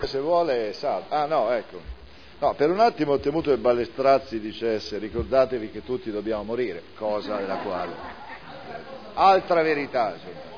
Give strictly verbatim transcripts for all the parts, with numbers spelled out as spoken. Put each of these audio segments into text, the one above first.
se vuole salta. Ah no, ecco. No, per un attimo ho temuto che Ballestrazzi dicesse ricordatevi che tutti dobbiamo morire, cosa della quale altra verità.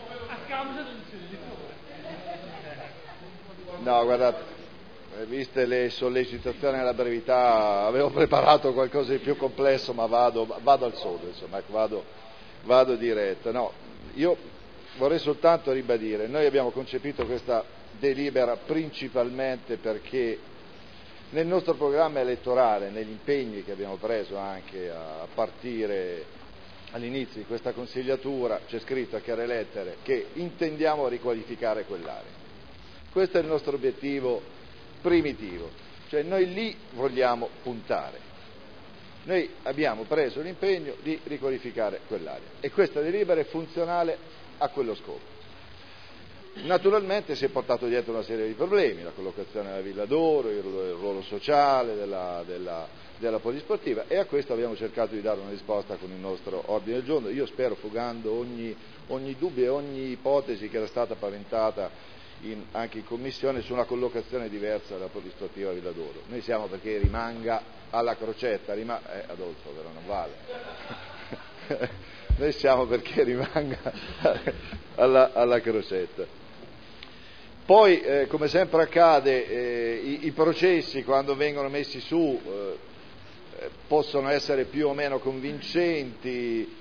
No, guardate, viste le sollecitazioni alla brevità, avevo preparato qualcosa di più complesso, ma vado, vado al sodo, insomma, vado, vado diretto. No, io vorrei soltanto ribadire, noi abbiamo concepito questa delibera principalmente perché nel nostro programma elettorale, negli impegni che abbiamo preso anche a partire all'inizio di questa consigliatura, c'è scritto a chiare lettere che intendiamo riqualificare quell'area. Questo è il nostro obiettivo primitivo, cioè noi lì vogliamo puntare. Noi abbiamo preso l'impegno di riqualificare quell'area e questa delibera è funzionale a quello scopo. Naturalmente si è portato dietro una serie di problemi, la collocazione della Villa d'Oro, il ruolo sociale della, della, della polisportiva, e a questo abbiamo cercato di dare una risposta con il nostro ordine del giorno. Io spero, fugando ogni, ogni dubbio e ogni ipotesi che era stata paventata in, anche in commissione su una collocazione diversa della polisportiva Villa d'Oro. Noi siamo perché rimanga alla Crocetta, rima, eh, Adolfo però non vale. Noi siamo perché rimanga alla, alla Crocetta. Poi, eh, come sempre accade, eh, i, i processi quando vengono messi su eh, possono essere più o meno convincenti,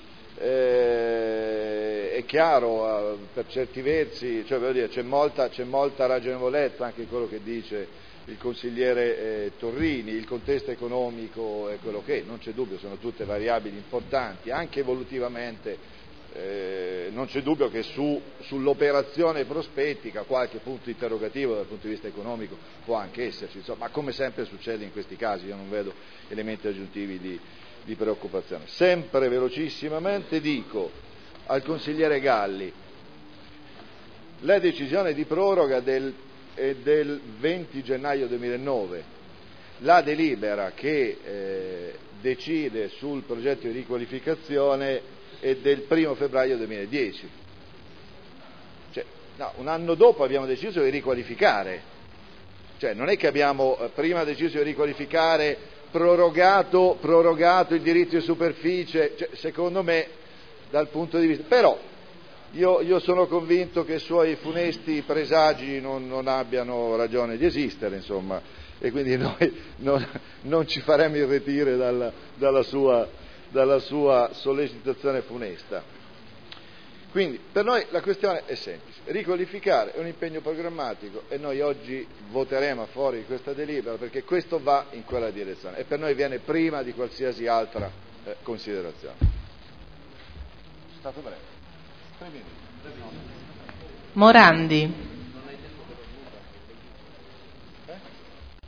eh, è chiaro, eh, per certi versi, cioè, voglio dire, c'è molta, c'è molta ragionevolezza anche in quello che dice il consigliere eh, Torrini, il contesto economico è quello che è, non c'è dubbio, sono tutte variabili importanti, anche evolutivamente. Eh, non c'è dubbio che su, sull'operazione prospettica qualche punto interrogativo dal punto di vista economico può anche esserci, insomma, ma come sempre succede in questi casi io non vedo elementi aggiuntivi di, di preoccupazione. Sempre velocissimamente dico al consigliere Galli, la decisione di proroga del, è del venti gennaio duemilanove, la delibera che eh, decide sul progetto di riqualificazione è del primo febbraio duemiladieci, cioè, no, un anno dopo abbiamo deciso di riqualificare, cioè non è che abbiamo eh, prima deciso di riqualificare, prorogato, prorogato il diritto di superficie, cioè, secondo me dal punto di vista, però io, io sono convinto che i suoi funesti presagi non, non abbiano ragione di esistere, insomma, e quindi noi non, non ci faremo irretire dalla, dalla sua dalla sua sollecitazione funesta. Quindi per noi la questione è semplice, riqualificare è un impegno programmatico e noi oggi voteremo a favore di questa delibera perché questo va in quella direzione e per noi viene prima di qualsiasi altra eh, considerazione. È stato breve. Tre minuti. Morandi.